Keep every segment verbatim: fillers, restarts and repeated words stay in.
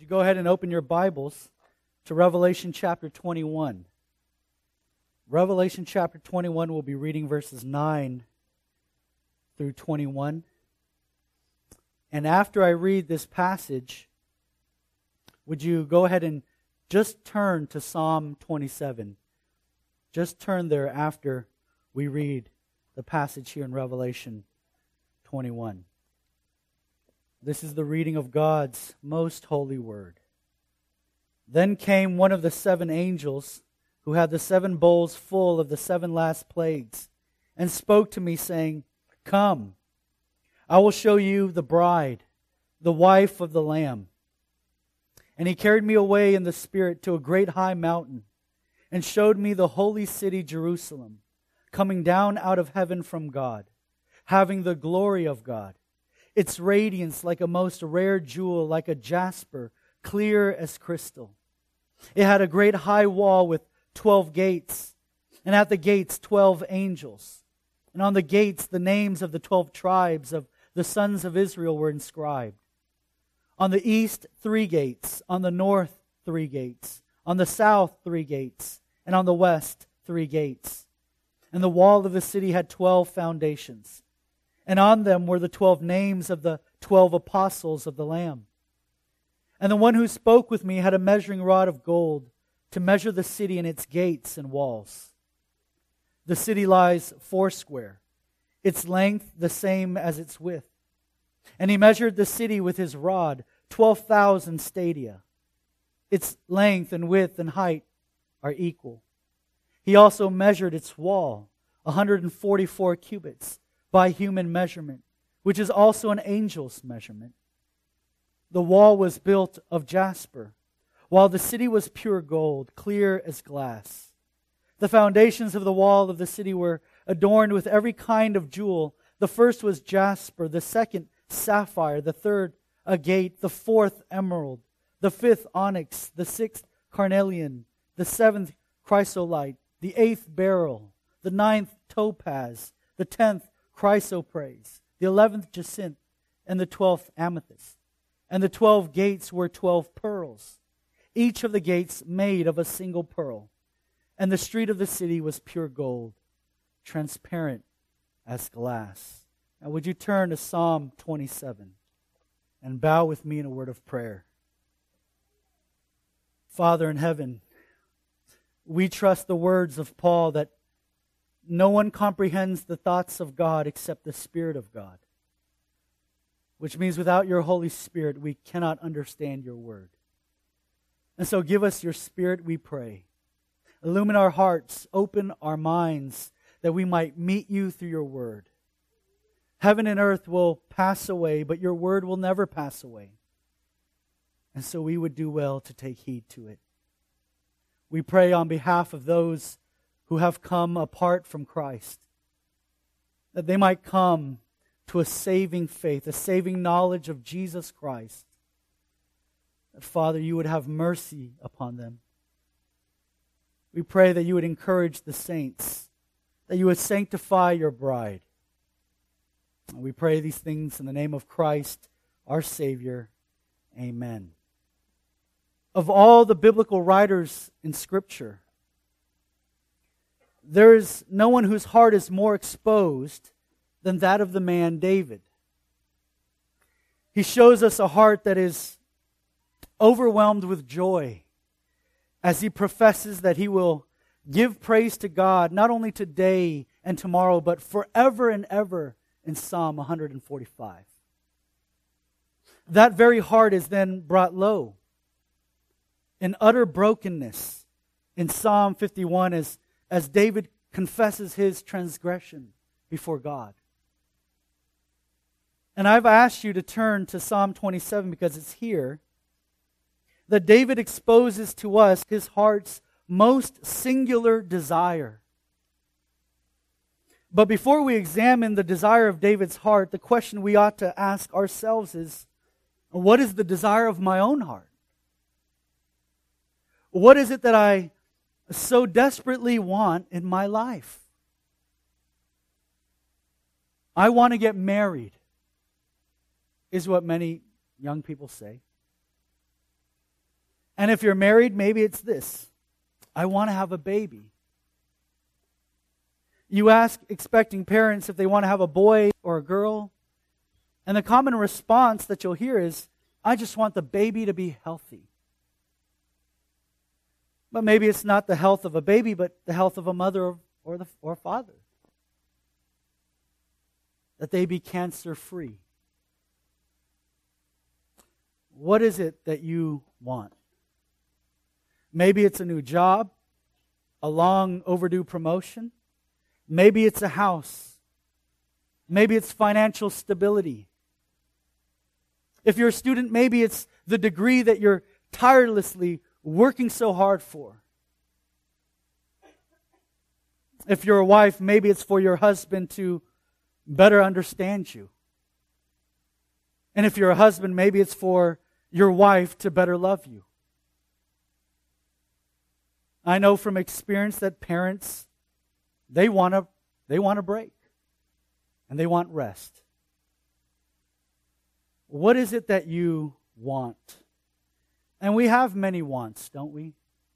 you go ahead and open your Bibles to Revelation chapter twenty-one. Revelation chapter twenty-one, we'll be reading verses nine through twenty-one. And after I read this passage, would you go ahead and just turn to Psalm twenty-seven? Just turn there after we read the passage here in Revelation twenty-one. This is the reading of God's most holy word. Then came one of the seven angels who had the seven bowls full of the seven last plagues, and spoke to me, saying, Come, I will show you the bride, the wife of the Lamb. And he carried me away in the Spirit to a great high mountain, and showed me the holy city Jerusalem, coming down out of heaven from God, having the glory of God. Its radiance like a most rare jewel, like a jasper, clear as crystal. It had a great high wall with twelve gates, and at the gates twelve angels. And on the gates the names of the twelve tribes of the sons of Israel were inscribed. On the east three gates, on the north three gates, on the south three gates, and on the west three gates. And the wall of the city had twelve foundations. And on them were the twelve names of the twelve apostles of the Lamb. And the one who spoke with me had a measuring rod of gold to measure the city and its gates and walls. The city lies foursquare, its length the same as its width. And he measured the city with his rod, twelve thousand stadia. Its length and width and height are equal. He also measured its wall, one hundred forty-four cubits, by human measurement, which is also an angel's measurement. The wall was built of jasper, while the city was pure gold, clear as glass. The foundations of the wall of the city were adorned with every kind of jewel. The first was jasper, the second sapphire, the third agate, the fourth emerald, the fifth onyx, the sixth carnelian, the seventh chrysolite, the eighth beryl, the ninth topaz, the tenth chrysoprase, the eleventh jacinth, and the twelfth amethyst. And the twelve gates were twelve pearls, each of the gates made of a single pearl. And the street of the city was pure gold, transparent as glass. Now would you turn to Psalm twenty-seven and bow with me in a word of prayer. Father in heaven, we trust the words of Paul that no one comprehends the thoughts of God except the Spirit of God. Which means without your Holy Spirit, we cannot understand your word. And so give us your Spirit, we pray. Illumine our hearts, open our minds, that we might meet you through your word. Heaven and earth will pass away, but your word will never pass away. And so we would do well to take heed to it. We pray on behalf of those who have come apart from Christ, that they might come to a saving faith, a saving knowledge of Jesus Christ. That, Father, you would have mercy upon them. We pray that you would encourage the saints, that you would sanctify your bride. And we pray these things in the name of Christ, our Savior. Amen. Of all the biblical writers in Scripture, there is no one whose heart is more exposed than that of the man David. He shows us a heart that is overwhelmed with joy as he professes that he will give praise to God not only today and tomorrow, but forever and ever in Psalm one forty-five. That very heart is then brought low in utter brokenness in Psalm fifty-one as As David confesses his transgression before God. And I've asked you to turn to Psalm twenty-seven because it's here that David exposes to us his heart's most singular desire. But before we examine the desire of David's heart, the question we ought to ask ourselves is, what is the desire of my own heart? What is it that I so desperately want in my life? I want to get married, is what many young people say. And if you're married, maybe it's this: I want to have a baby. You ask expecting parents if they want to have a boy or a girl, and the common response that you'll hear is, I just want the baby to be healthy. But maybe it's not the health of a baby, but the health of a mother or the or father. That they be cancer-free. What is it that you want? Maybe it's a new job, a long overdue promotion. Maybe it's a house. Maybe it's financial stability. If you're a student, maybe it's the degree that you're tirelessly working so hard for. If you're a wife, maybe it's for your husband to better understand you. And if you're a husband, maybe it's for your wife to better love you. I know from experience that parents, they want to they want a break. And they want rest. What is it that you want? And we have many wants, don't we?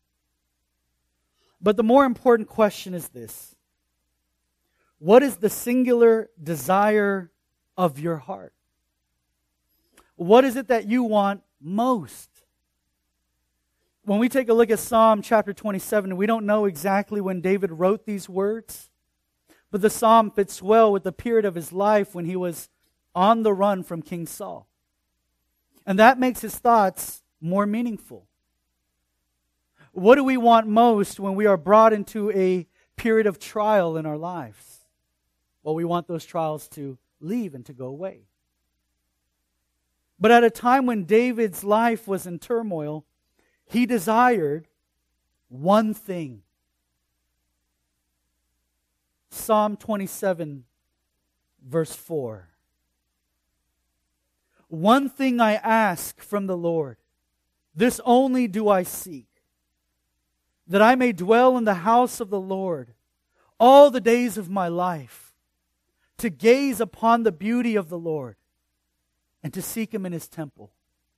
But the more important question is this: what is the singular desire of your heart? What is it that you want most? When we take a look at Psalm chapter twenty-seven, we don't know exactly when David wrote these words, but the psalm fits well with the period of his life when he was on the run from King Saul. And that makes his thoughts more meaningful. What do we want most when we are brought into a period of trial in our lives? Well, we want those trials to leave and to go away. But at a time when David's life was in turmoil, he desired one thing. Psalm twenty-seven, verse four. One thing I ask from the Lord, this only do I seek, that I may dwell in the house of the Lord all the days of my life, to gaze upon the beauty of the Lord and to seek Him in His temple.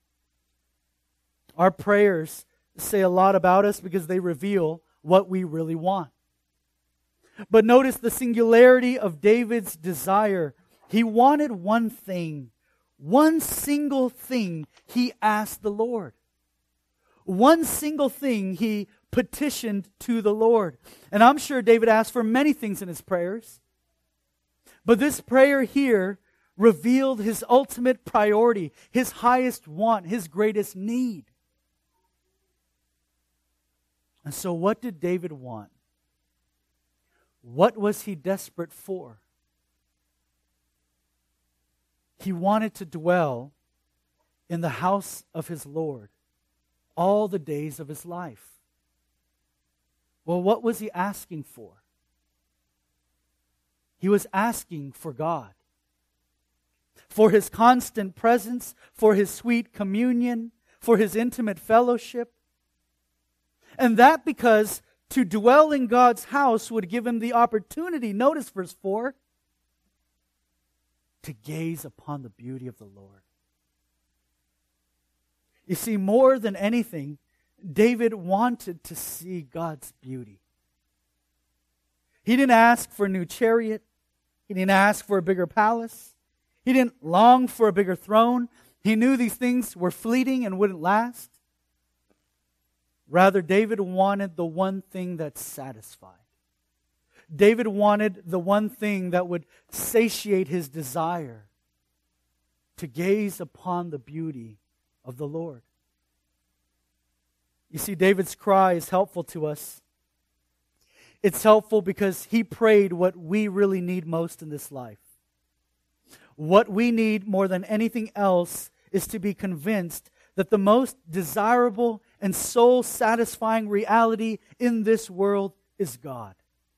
Our prayers say a lot about us because they reveal what we really want. But notice the singularity of David's desire. He wanted one thing, one single thing he asked the Lord. One single thing he petitioned to the Lord. And I'm sure David asked for many things in his prayers. But this prayer here revealed his ultimate priority, his highest want, his greatest need. And so what did David want? What was he desperate for? He wanted to dwell in the house of his Lord all the days of his life. Well, what was he asking for? He was asking for God. For His constant presence, for His sweet communion, for His intimate fellowship. And that because to dwell in God's house would give him the opportunity, notice verse four, to gaze upon the beauty of the Lord. You see, more than anything, David wanted to see God's beauty. He didn't ask for a new chariot. He didn't ask for a bigger palace. He didn't long for a bigger throne. He knew these things were fleeting and wouldn't last. Rather, David wanted the one thing that satisfied. David wanted the one thing that would satiate his desire to gaze upon the beauty of the Lord. You see, David's cry is helpful to us. It's helpful because he prayed what we really need most in this life. What we need more than anything else is to be convinced that the most desirable and soul-satisfying reality in this world is God.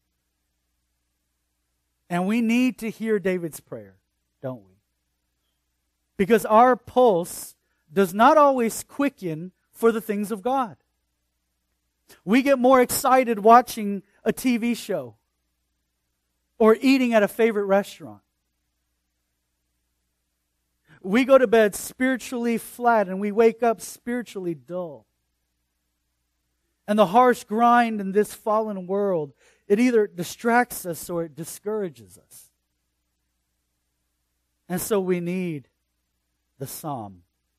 And we need to hear David's prayer, don't we? Because our pulse does not always quicken for the things of God. We get more excited watching a T V show or eating at a favorite restaurant. We go to bed spiritually flat and we wake up spiritually dull. And the harsh grind in this fallen world, it either distracts us or it discourages us. And so we need the psalm.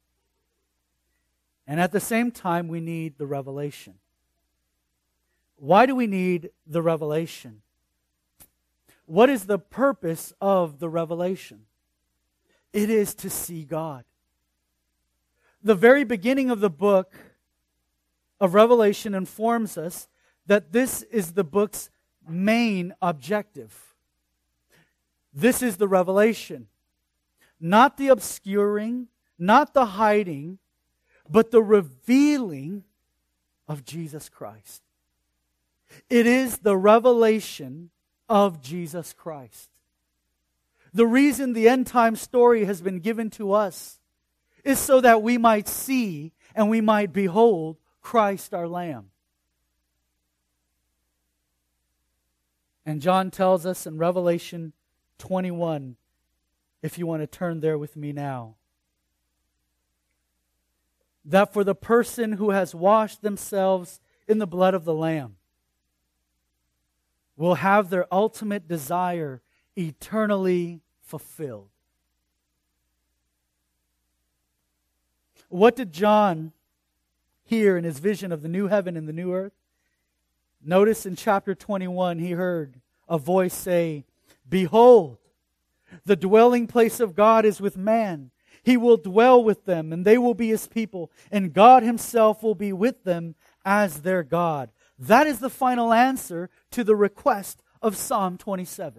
And at the same time, we need the revelation. Why do we need the revelation? What is the purpose of the revelation? It is to see God. The very beginning of the book of Revelation informs us that this is the book's main objective. This is the revelation. Not the obscuring, not the hiding, but the revealing of Jesus Christ. It is the revelation of Jesus Christ. The reason the end time story has been given to us is so that we might see and we might behold Christ our Lamb. And John tells us in Revelation twenty-one, if you want to turn there with me now, that for the person who has washed themselves in the blood of the Lamb will have their ultimate desire eternally fulfilled. What did John hear in his vision of the new heaven and the new earth? Notice in chapter twenty-one, he heard a voice say, "Behold, the dwelling place of God is with man. He will dwell with them, and they will be His people, and God Himself will be with them as their God." That is the final answer to the request of Psalm twenty-seven.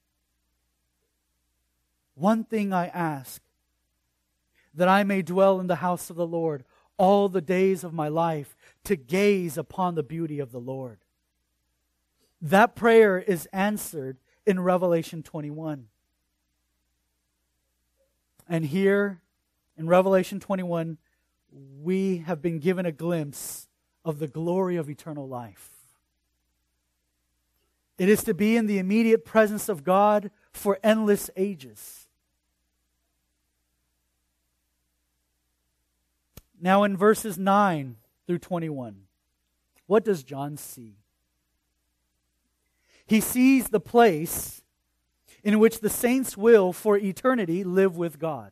One thing I ask, that I may dwell in the house of the Lord all the days of my life, to gaze upon the beauty of the Lord. That prayer is answered in Revelation twenty-one. And here in Revelation twenty-one, we have been given a glimpse of the glory of eternal life. It is to be in the immediate presence of God for endless ages. Now in verses nine through twenty-one, what does John see? He sees the place in which the saints will, for eternity, live with God.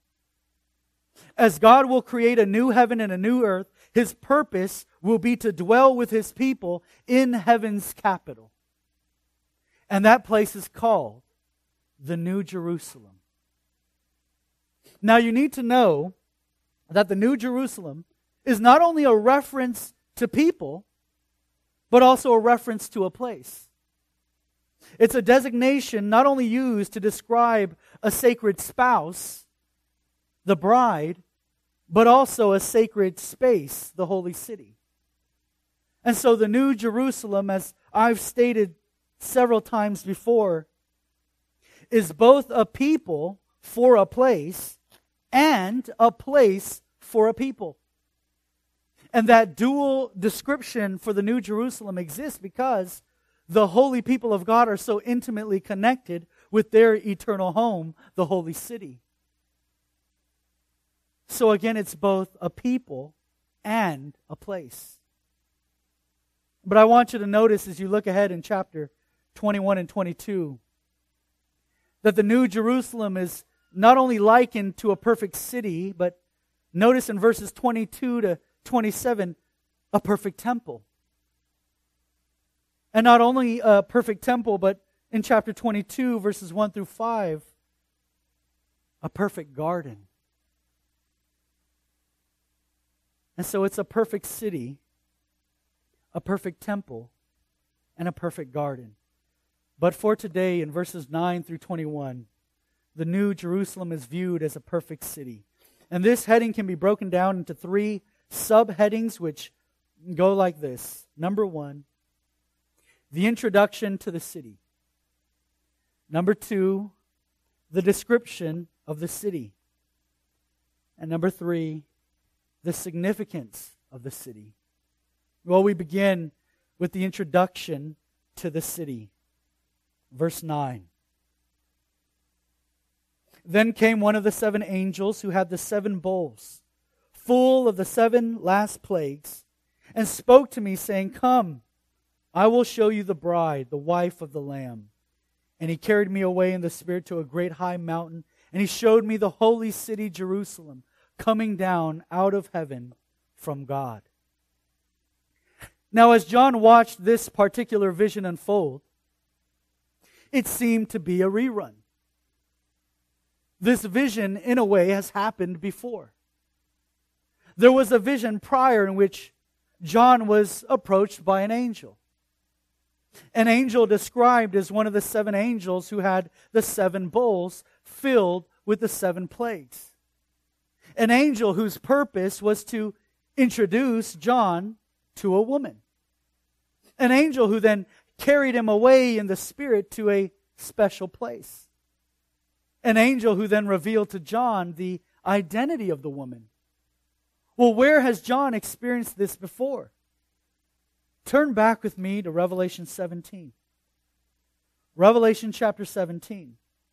As God will create a new heaven and a new earth, His purpose will be to dwell with His people in heaven's capital. And that place is called the New Jerusalem. Now you need to know that the New Jerusalem is not only a reference to people, but also a reference to a place. It's a designation not only used to describe a sacred spouse, the bride, but also a sacred space, the holy city. And so the New Jerusalem, as I've stated several times before, is both a people for a place and a place for a people. And that dual description for the New Jerusalem exists because the holy people of God are so intimately connected with their eternal home, the holy city. So again, it's both a people and a place. But I want you to notice as you look ahead in chapter twenty-one and twenty-two, that the New Jerusalem is not only likened to a perfect city, but notice in verses twenty-two to twenty-seven, a perfect temple. And not only a perfect temple, but in chapter twenty-two, verses one through five, a perfect garden. And so it's a perfect city, a perfect temple, and a perfect garden. But for today, in verses nine through twenty-one, the New Jerusalem is viewed as a perfect city. And this heading can be broken down into three subheadings which go like this. Number one, the introduction to the city. Number two, the description of the city. And number three, the significance of the city. Well, we begin with the introduction to the city. Verse nine. Then came one of the seven angels who had the seven bowls, full of the seven last plagues, and spoke to me, saying, Come, I will show you the bride, the wife of the Lamb. And he carried me away in the Spirit to a great high mountain, and he showed me the holy city Jerusalem, coming down out of heaven from God. Now, as John watched this particular vision unfold, it seemed to be a rerun. This vision, in a way, has happened before. There was a vision prior in which John was approached by an angel. An angel described as one of the seven angels who had the seven bowls filled with the seven plagues. An angel whose purpose was to introduce John to a woman. An angel who then carried him away in the Spirit to a special place. An angel who then revealed to John the identity of the woman. Well, where has John experienced this before? Turn back with me to Revelation seventeen. Revelation chapter seventeen.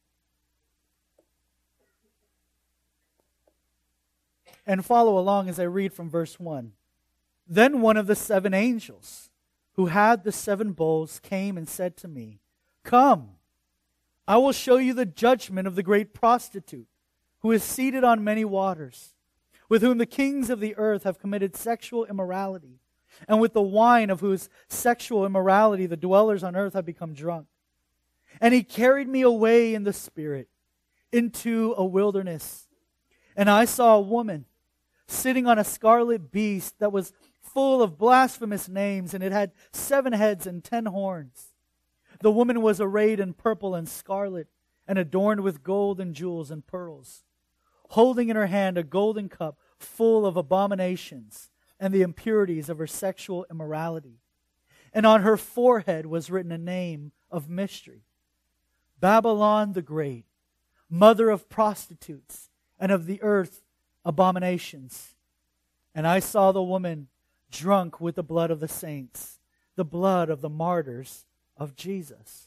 And follow along as I read from verse one. Then one of the seven angels who had the seven bowls came and said to me, Come, I will show you the judgment of the great prostitute, who is seated on many waters, with whom the kings of the earth have committed sexual immorality, and with the wine of whose sexual immorality the dwellers on earth have become drunk. And he carried me away in the Spirit into a wilderness. And I saw a woman sitting on a scarlet beast that was full of blasphemous names, and it had seven heads and ten horns. The woman was arrayed in purple and scarlet, and adorned with gold and jewels and pearls, holding in her hand a golden cup full of abominations and the impurities of her sexual immorality. And on her forehead was written a name of mystery: Babylon the Great, mother of prostitutes and of the earth abominations. And I saw the woman drunk with the blood of the saints, the blood of the martyrs of Jesus.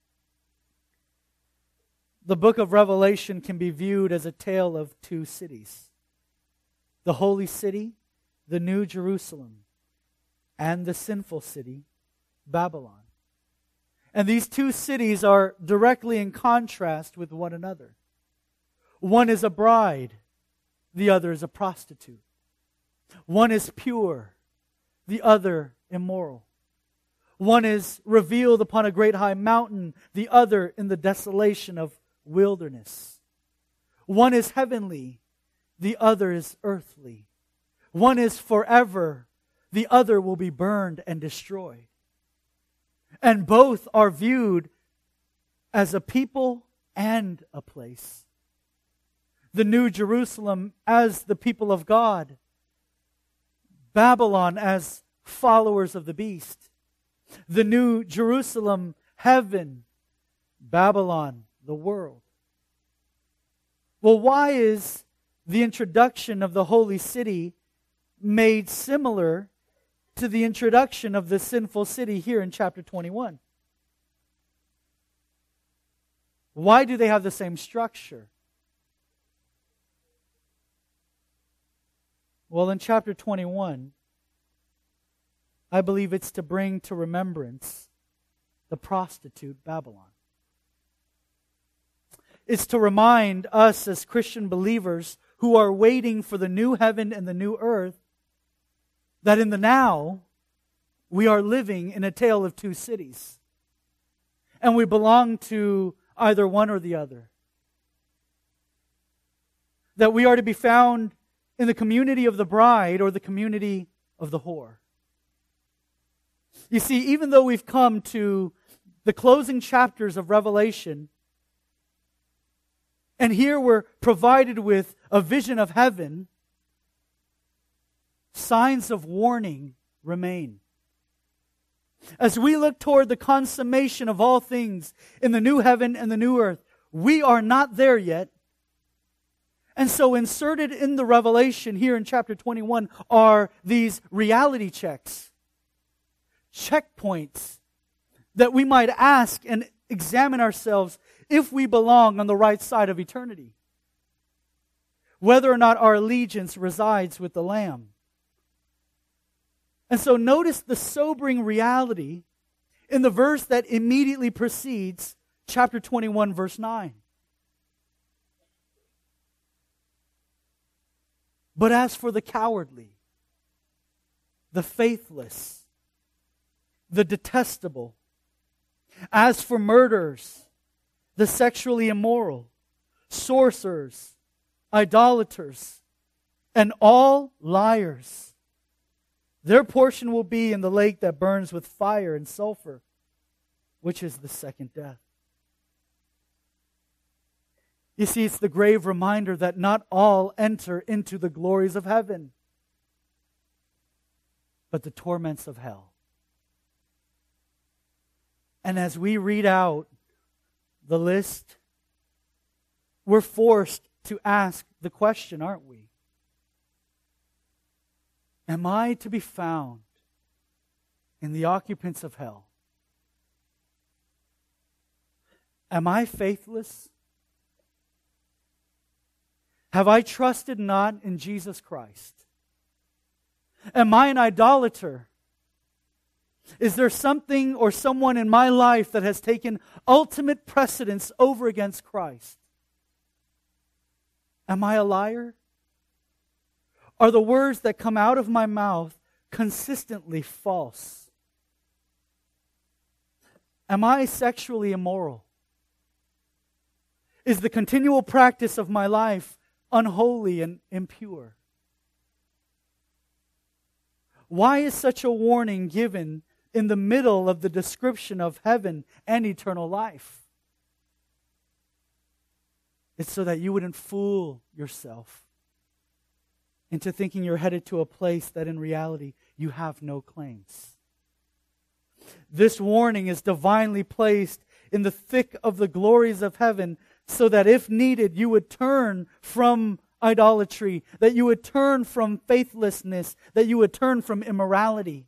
The book of Revelation can be viewed as a tale of two cities: the holy city, the New Jerusalem, and the sinful city, Babylon. And these two cities are directly in contrast with one another. One is a bride, the other is a prostitute. One is pure, the other immoral. One is revealed upon a great high mountain, the other in the desolation of wilderness. One is heavenly, the other is earthly. One is forever, the other will be burned and destroyed. And both are viewed as a people and a place. The New Jerusalem as the people of God. Babylon as followers of the beast. The New Jerusalem, heaven. Babylon, the world. Well, why is the introduction of the holy city made similar to the introduction of the sinful city here in chapter twenty-one? Why do they have the same structure? Well, in chapter twenty-one, I believe it's to bring to remembrance the prostitute Babylon. It's to remind us as Christian believers who are waiting for the new heaven and the new earth that in the now, we are living in a tale of two cities. And we belong to either one or the other. That we are to be found in the community of the bride or the community of the whore. You see, even though we've come to the closing chapters of Revelation, and here we're provided with a vision of heaven, signs of warning remain. As we look toward the consummation of all things in the new heaven and the new earth, we are not there yet. And so inserted in the revelation here in chapter twenty-one are these reality checks, checkpoints that we might ask and examine ourselves if we belong on the right side of eternity. Whether or not our allegiance resides with the Lamb. And so notice the sobering reality in the verse that immediately precedes chapter twenty-one, verse nine. But as for the cowardly, the faithless, the detestable, as for murderers, the sexually immoral, sorcerers, idolaters, and all liars, their portion will be in the lake that burns with fire and sulfur, which is the second death. You see, it's the grave reminder that not all enter into the glories of heaven, but the torments of hell. And as we read out the list, we're forced to ask the question, aren't we? Am I to be found in the occupants of hell? Am I faithless? Have I trusted not in Jesus Christ? Am I an idolater? Is there something or someone in my life that has taken ultimate precedence over against Christ? Am I a liar? Are the words that come out of my mouth consistently false? Am I sexually immoral? Is the continual practice of my life unholy and impure? Why is such a warning given in the middle of the description of heaven and eternal life? It's so that you wouldn't fool yourself into thinking you're headed to a place that in reality you have no claims. This warning is divinely placed in the thick of the glories of heaven so that if needed you would turn from idolatry, that you would turn from faithlessness, that you would turn from immorality.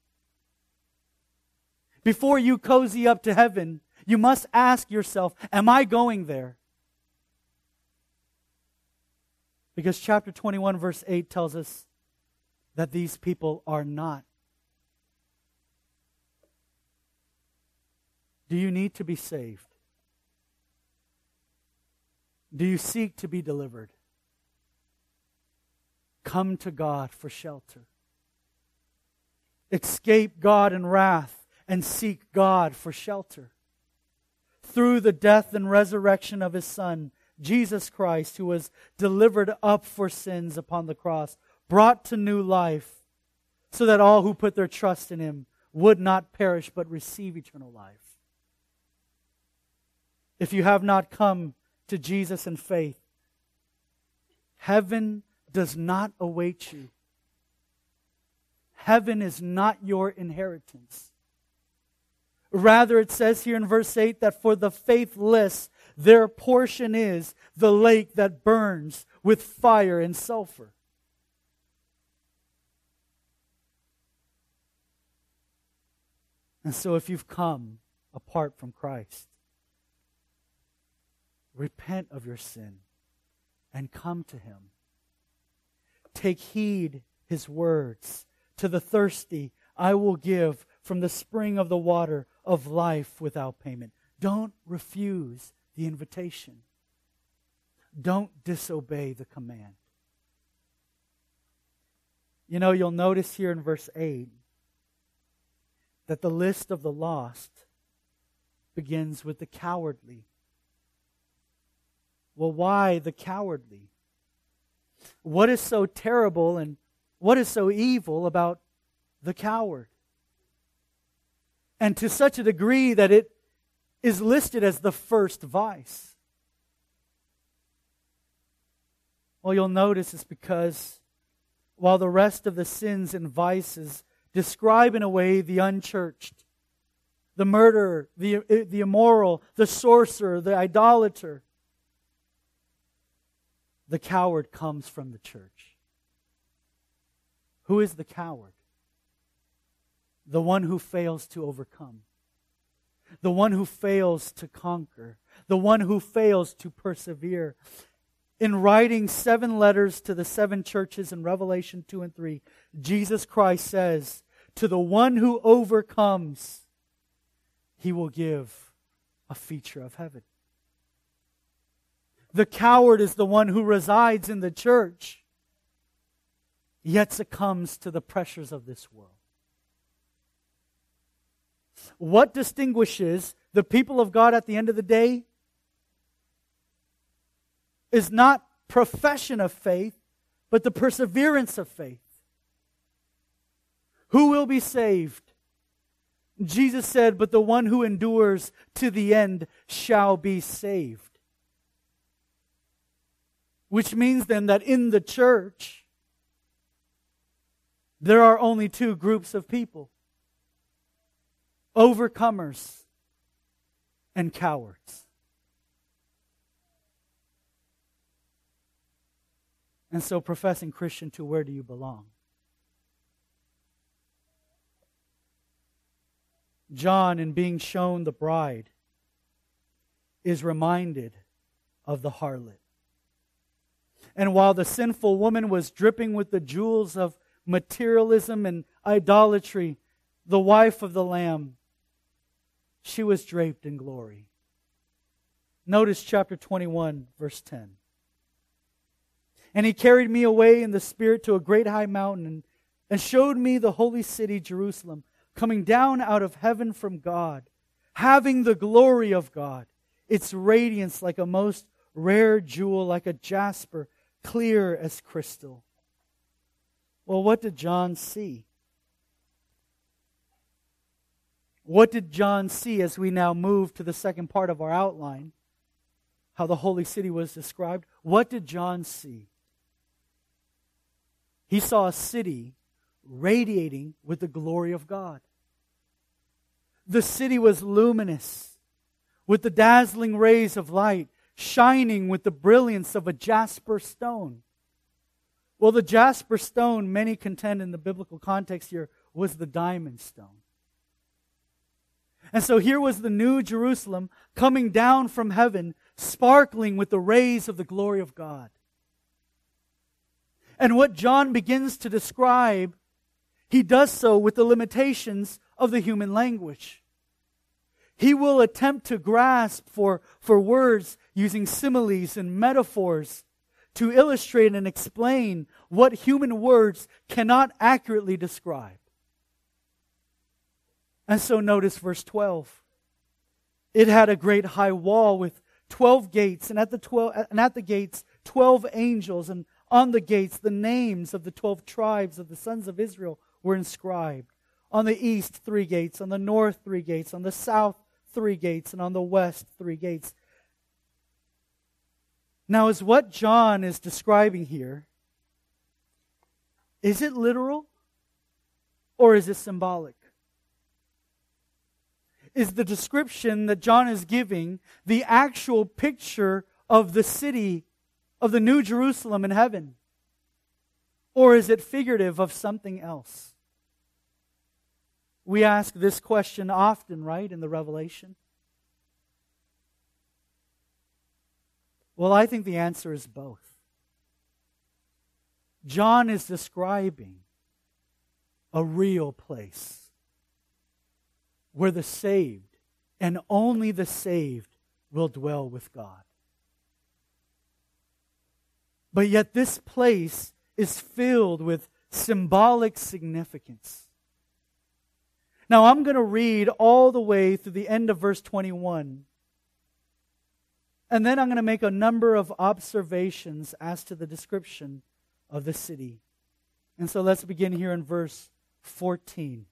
Before you cozy up to heaven, you must ask yourself, am I going there? Because chapter twenty-one, verse eight tells us that these people are not. Do you need to be saved? Do you seek to be delivered? Come to God for shelter. Escape God in wrath and seek God for shelter. Through the death and resurrection of His Son, Jesus Christ, who was delivered up for sins upon the cross, brought to new life, so that all who put their trust in Him would not perish but receive eternal life. If you have not come to Jesus in faith, heaven does not await you. Heaven is not your inheritance. Rather, it says here in verse eight that for the faithless, their portion is the lake that burns with fire and sulfur. And so if you've come apart from Christ, repent of your sin and come to Him. Take heed His words. To the thirsty, I will give from the spring of the water of life without payment. Don't refuse the invitation. Don't disobey the command. You know, you'll notice here in verse eight that the list of the lost begins with the cowardly. Well, why the cowardly? What is so terrible and what is so evil about the coward? And to such a degree that it is listed as the first vice. Well, you'll notice it's because while the rest of the sins and vices describe in a way the unchurched, the murderer, the, the immoral, the sorcerer, the idolater, the coward comes from the church. Who is the coward? The one who fails to overcome. The one who fails to conquer. The one who fails to persevere. In writing seven letters to the seven churches in Revelation two and three, Jesus Christ says, to the one who overcomes, He will give a feature of heaven. The coward is the one who resides in the church, yet succumbs to the pressures of this world. What distinguishes the people of God at the end of the day is not profession of faith, but the perseverance of faith. Who will be saved? Jesus said, but the one who endures to the end shall be saved. Which means then that in the church, there are only two groups of people. Overcomers and cowards. And so, professing Christian, to where do you belong? John, in being shown the bride, is reminded of the harlot. And while the sinful woman was dripping with the jewels of materialism and idolatry, the wife of the Lamb, she was draped in glory. Notice chapter twenty-one, verse ten. And He carried me away in the Spirit to a great high mountain and, and showed me the holy city, Jerusalem, coming down out of heaven from God, having the glory of God, its radiance like a most rare jewel, like a jasper, clear as crystal. Well, what did John see? What did John see as we now move to the second part of our outline? How the holy city was described. What did John see? He saw a city radiating with the glory of God. The city was luminous, with the dazzling rays of light, shining with the brilliance of a jasper stone. Well, the jasper stone, many contend in the biblical context here, was the diamond stone. And so here was the new Jerusalem coming down from heaven, sparkling with the rays of the glory of God. And what John begins to describe, he does so with the limitations of the human language. He will attempt to grasp for, for words using similes and metaphors to illustrate and explain what human words cannot accurately describe. And so notice verse twelve. It had a great high wall with twelve gates, and at the twelve and at the gates twelve angels, and on the gates the names of the twelve tribes of the sons of Israel were inscribed. On the east three gates, on the north three gates, on the south three gates, and on the west three gates. Now, is what John is describing here, is it literal or is it symbolic? Is the description that John is giving the actual picture of the city of the New Jerusalem in heaven? Or is it figurative of something else? We ask this question often, right, in the Revelation? Well, I think the answer is both. John is describing a real place where the saved, and only the saved, will dwell with God. But yet this place is filled with symbolic significance. Now I'm going to read all the way through the end of verse twenty-one. And then I'm going to make a number of observations as to the description of the city. And so let's begin here in verse fourteen.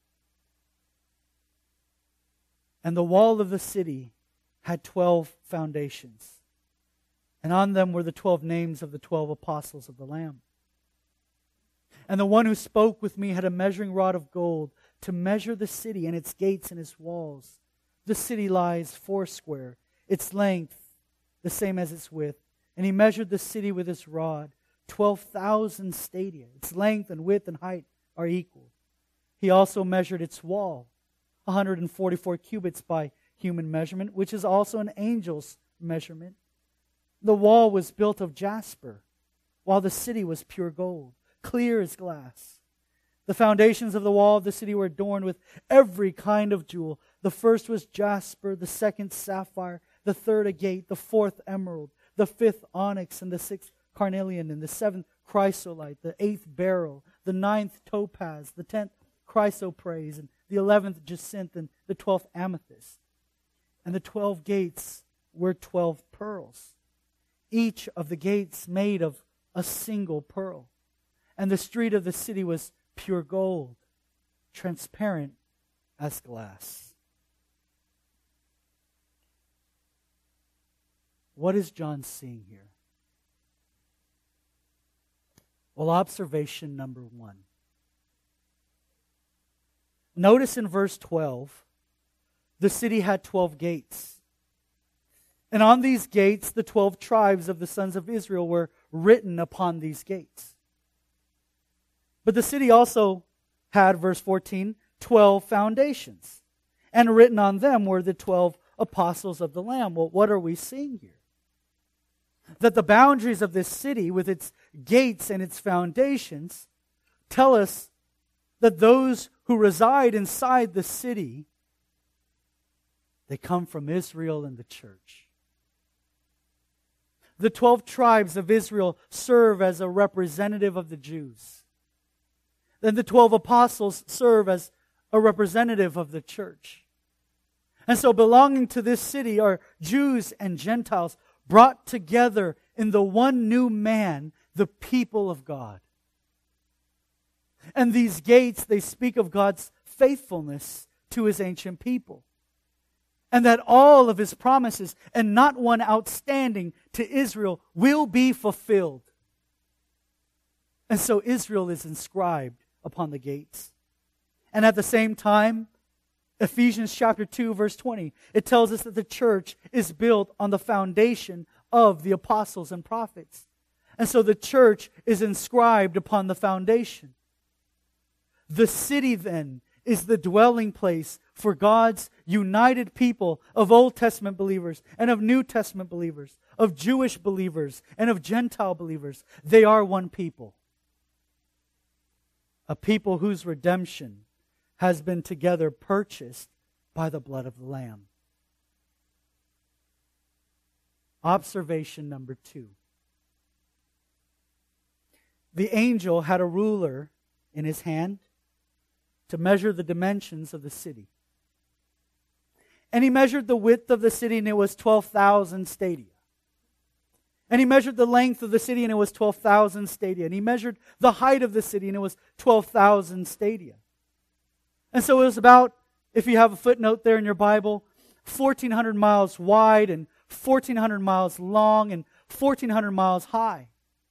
And the wall of the city had twelve foundations, and on them were the twelve names of the twelve apostles of the Lamb. And the one who spoke with me had a measuring rod of gold to measure the city and its gates and its walls. The city lies foursquare, its length the same as its width. And he measured the city with his rod, twelve thousand stadia. Its length and width and height are equal. He also measured its wall, one hundred forty-four cubits by human measurement, which is also an angel's measurement. The wall was built of jasper, while the city was pure gold, clear as glass. The foundations of the wall of the city were adorned with every kind of jewel. The first was jasper, the second sapphire, the third agate, the fourth emerald, the fifth onyx, and the sixth carnelian, and the seventh chrysolite, the eighth beryl, the ninth topaz, the tenth chrysoprase, and the eleventh jacinth, and the twelfth amethyst. And the twelve gates were twelve pearls, each of the gates made of a single pearl. And the street of the city was pure gold, transparent as glass. What is John seeing here? Well, observation number one. Notice in verse twelve, the city had twelve gates. And on these gates, the twelve tribes of the sons of Israel were written upon these gates. But the city also had, verse fourteen, twelve foundations. And written on them were the twelve apostles of the Lamb. Well, what are we seeing here? That the boundaries of this city, with its gates and its foundations, tell us that those who reside inside the city, they come from Israel and the church. The twelve tribes of Israel serve as a representative of the Jews. Then the twelve apostles serve as a representative of the church. And so belonging to this city are Jews and Gentiles brought together in the one new man, the people of God. And these gates, they speak of God's faithfulness to His ancient people. And that all of His promises, and not one outstanding to Israel, will be fulfilled. And so Israel is inscribed upon the gates. And at the same time, Ephesians chapter two, verse twenty, it tells us that the church is built on the foundation of the apostles and prophets. And so the church is inscribed upon the foundation. The city then is the dwelling place for God's united people of Old Testament believers and of New Testament believers, of Jewish believers and of Gentile believers. They are one people. A people whose redemption has been together purchased by the blood of the Lamb. Observation number two. The angel had a ruler in his hand to measure the dimensions of the city. And he measured the width of the city, and it was twelve thousand stadia. And he measured the length of the city, and it was twelve thousand stadia. And he measured the height of the city, and it was twelve thousand stadia. And so it was about, if you have a footnote there in your Bible, fourteen hundred miles wide and fourteen hundred miles long and fourteen hundred miles high.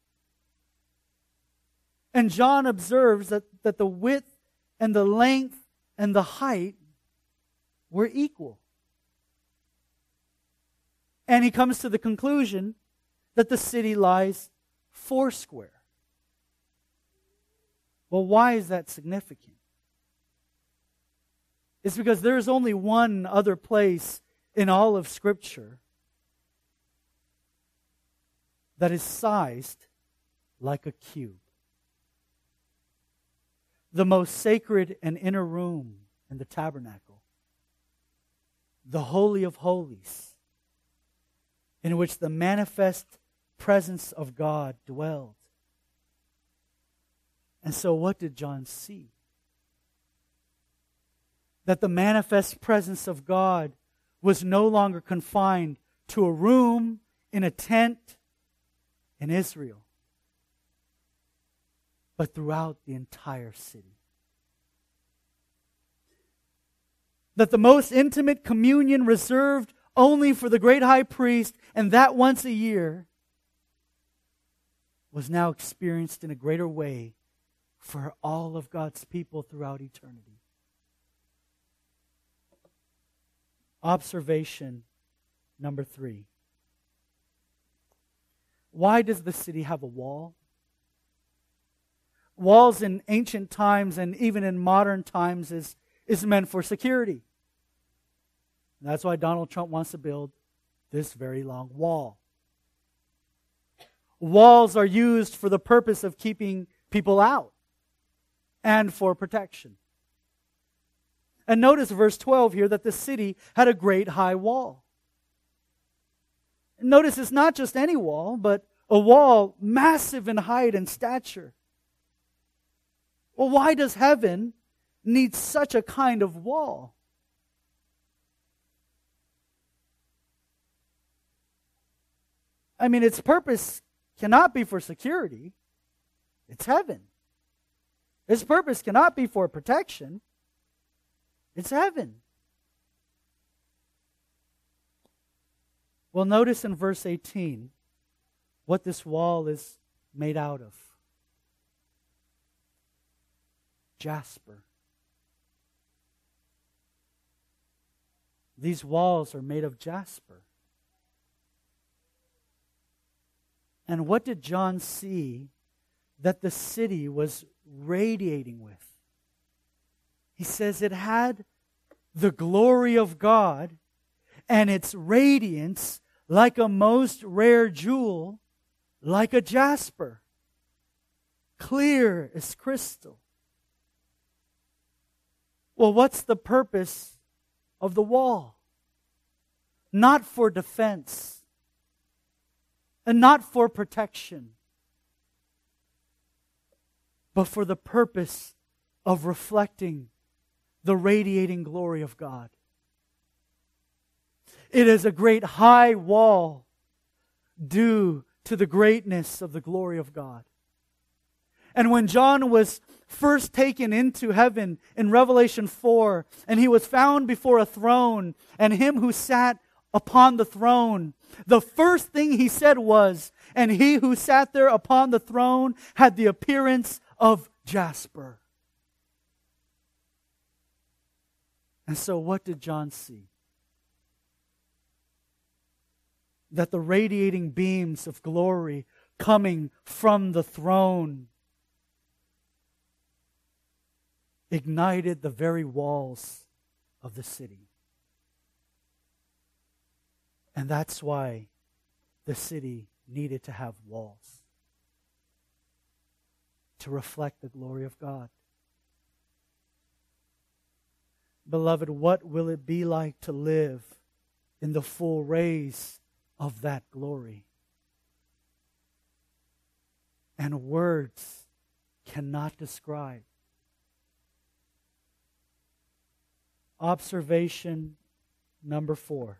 And John observes that, that the width and the length and the height were equal. And he comes to the conclusion that the city lies foursquare. Well, why is that significant? It's because there is only one other place in all of Scripture that is sized like a cube. The most sacred and inner room in the tabernacle, the Holy of Holies, in which the manifest presence of God dwelled. And so what did John see? That the manifest presence of God was no longer confined to a room in a tent in Israel, but throughout the entire city. That the most intimate communion reserved only for the great high priest, and that once a year, was now experienced in a greater way for all of God's people throughout eternity. Observation number three. Why does the city have a wall? Walls in ancient times and even in modern times is, is meant for security. And that's why Donald Trump wants to build this very long wall. walls are used for the purpose of keeping people out and for protection. And notice verse twelve here that the city had a great high wall. Notice it's not just any wall, but a wall massive in height and stature. Well, why does heaven need such a kind of wall? I mean, its purpose cannot be for security. It's heaven. Its purpose cannot be for protection. It's heaven. Well, notice in verse eighteen what this wall is made out of. Jasper. These walls are made of jasper. And what did John see that the city was radiating with? He says it had the glory of God and its radiance like a most rare jewel, like a jasper, clear as crystal. Well, what's the purpose of the wall? Not for defense and not for protection, but for the purpose of reflecting the radiating glory of God. It is a great high wall due to the greatness of the glory of God. And when John was first taken into heaven in Revelation four, and he was found before a throne, and him who sat upon the throne, the first thing he said was, and he who sat there upon the throne had the appearance of jasper. And so what did John see? That the radiating beams of glory coming from the throne ignited the very walls of the city. And that's why the city needed to have walls, to reflect the glory of God. Beloved, what will it be like to live in the full rays of that glory? And words cannot describe. Observation number four.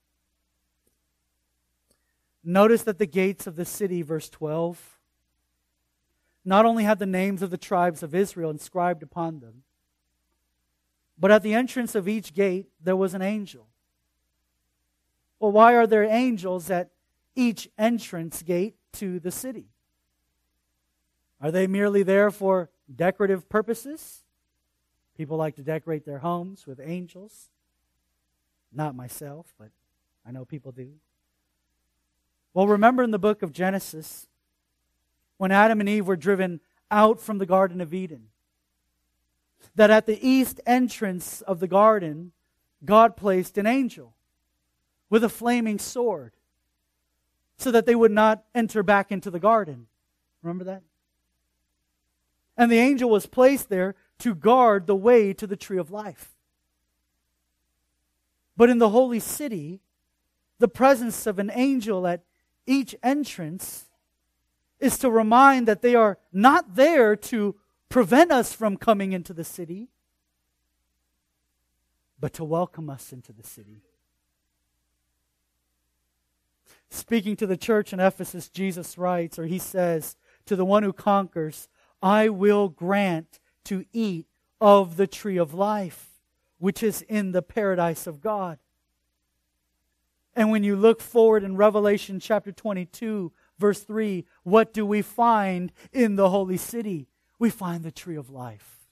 Notice that the gates of the city, verse twelve, not only had the names of the tribes of Israel inscribed upon them, but at the entrance of each gate there was an angel. Well, why are there angels at each entrance gate to the city? Are they merely there for decorative purposes? People like to decorate their homes with angels. Not myself, but I know people do. Well, remember in the book of Genesis, when Adam and Eve were driven out from the Garden of Eden, that at the east entrance of the garden, God placed an angel with a flaming sword so that they would not enter back into the garden. Remember that? And the angel was placed there to guard the way to the tree of life. But in the holy city, the presence of an angel at each entrance is to remind that they are not there to prevent us from coming into the city, but to welcome us into the city. Speaking to the church in Ephesus, Jesus writes, or he says, to the one who conquers, I will grant to eat of the tree of life, which is in the paradise of God. And when you look forward in Revelation chapter twenty-two, verse three, what do we find in the holy city? We find the tree of life.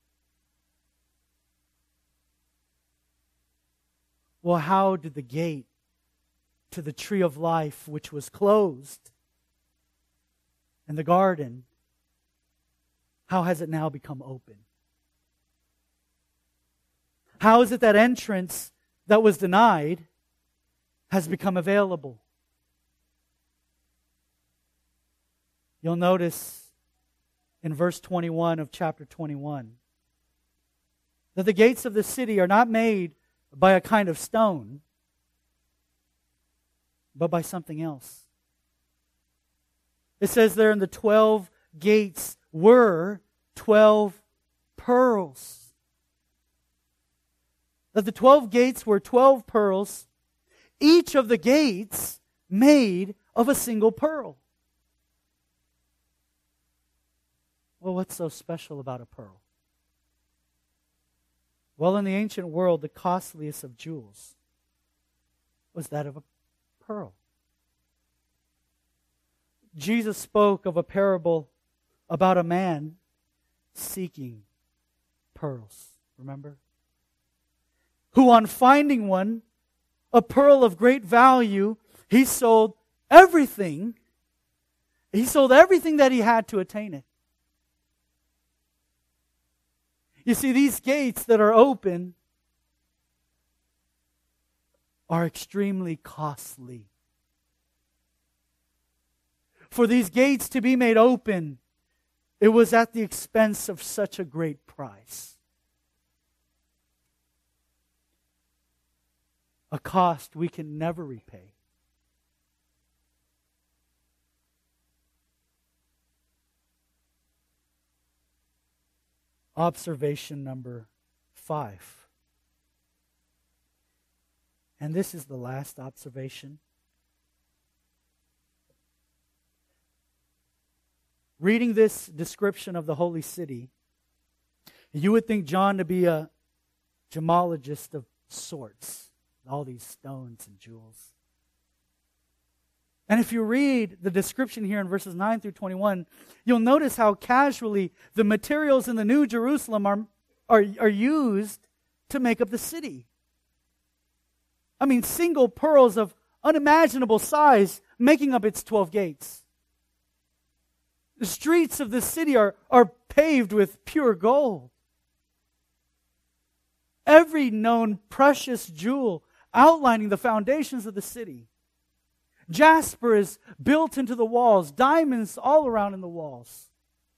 Well, how did the gate to the tree of life, which was closed in the garden, how has it now become open? How is it that entrance that was denied has become available? You'll notice in verse twenty-one of chapter twenty-one that the gates of the city are not made by a kind of stone, but by something else. It says there in the twelve gates were twelve pearls. That the twelve gates were twelve pearls, each of the gates made of a single pearl. Well, what's so special about a pearl? Well, in the ancient world, the costliest of jewels was that of a pearl. Jesus spoke of a parable about a man seeking pearls. Remember? Who on finding one, a pearl of great value, he sold everything. He sold everything that he had to attain it. You see, these gates that are open are extremely costly. For these gates to be made open, it was at the expense of such a great price. A cost we can never repay. Observation number five. And this is the last observation. Reading this description of the holy city, you would think John to be a gemologist of sorts, all these stones and jewels. And if you read the description here in verses nine through twenty-one, you'll notice how casually the materials in the New Jerusalem are, are, are used to make up the city. I mean, single pearls of unimaginable size making up its twelve gates. The streets of the city are, are paved with pure gold. Every known precious jewel outlining the foundations of the city. Jasper is built into the walls. Diamonds all around in the walls.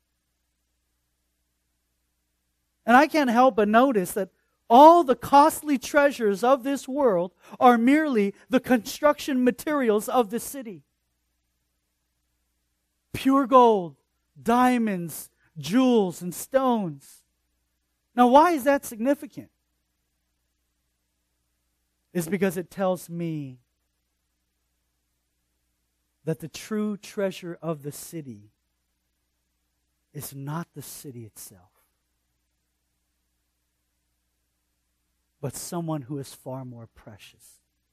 And I can't help but notice that all the costly treasures of this world are merely the construction materials of the city. Pure gold, diamonds, jewels, and stones. Now, why is that significant? It's because it tells me that the true treasure of the city is not the city itself, but someone who is far more precious.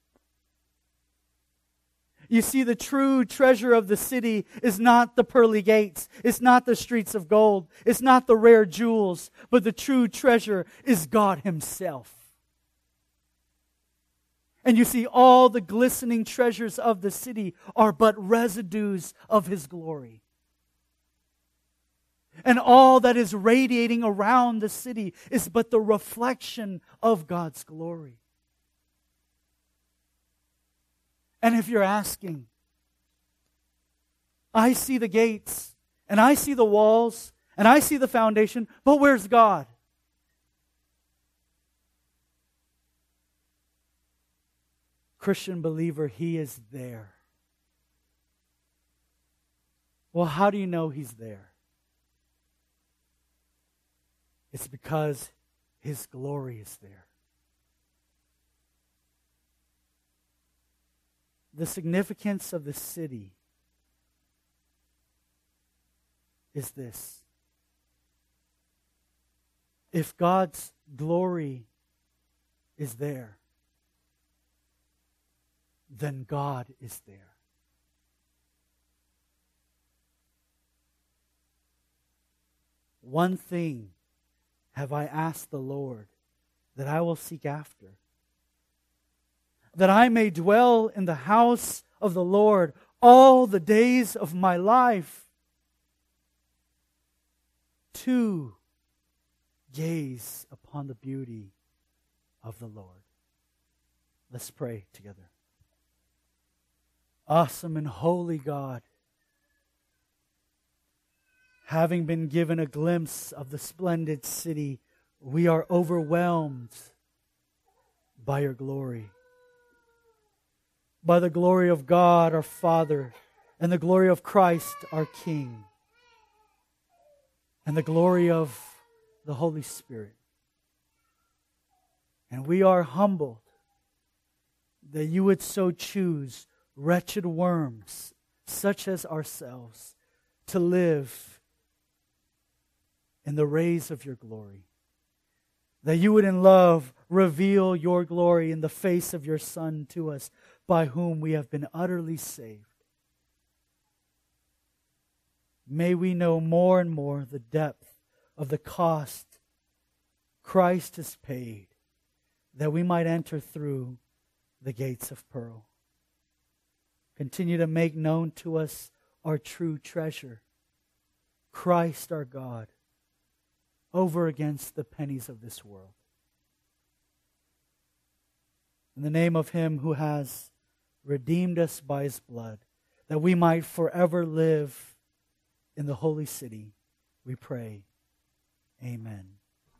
You see, the true treasure of the city is not the pearly gates. It's not the streets of gold. It's not the rare jewels. But the true treasure is God Himself. And you see, all the glistening treasures of the city are but residues of His glory. And all that is radiating around the city is but the reflection of God's glory. And if you're asking, I see the gates, and I see the walls, and I see the foundation, but where's God? Christian believer, He is there. Well, how do you know He's there? It's because His glory is there. The significance of the city is this. If God's glory is there, then God is there. One thing have I asked the Lord that I will seek after, that I may dwell in the house of the Lord all the days of my life, to gaze upon the beauty of the Lord. Let's pray together. Awesome and holy God, Having been given a glimpse of the splendid city, we are overwhelmed by your glory. By the glory of God our Father, and the glory of Christ our King, and the glory of the Holy Spirit. And we are humbled that you would so choose wretched worms, such as ourselves, to live in the rays of your glory. That you would in love reveal your glory in the face of your Son to us, by whom we have been utterly saved. May we know more and more the depth of the cost Christ has paid, that we might enter through the gates of pearl. Continue to make known to us our true treasure, Christ our God, over against the pennies of this world. In the name of Him who has redeemed us by His blood, that we might forever live in the holy city, we pray. Amen.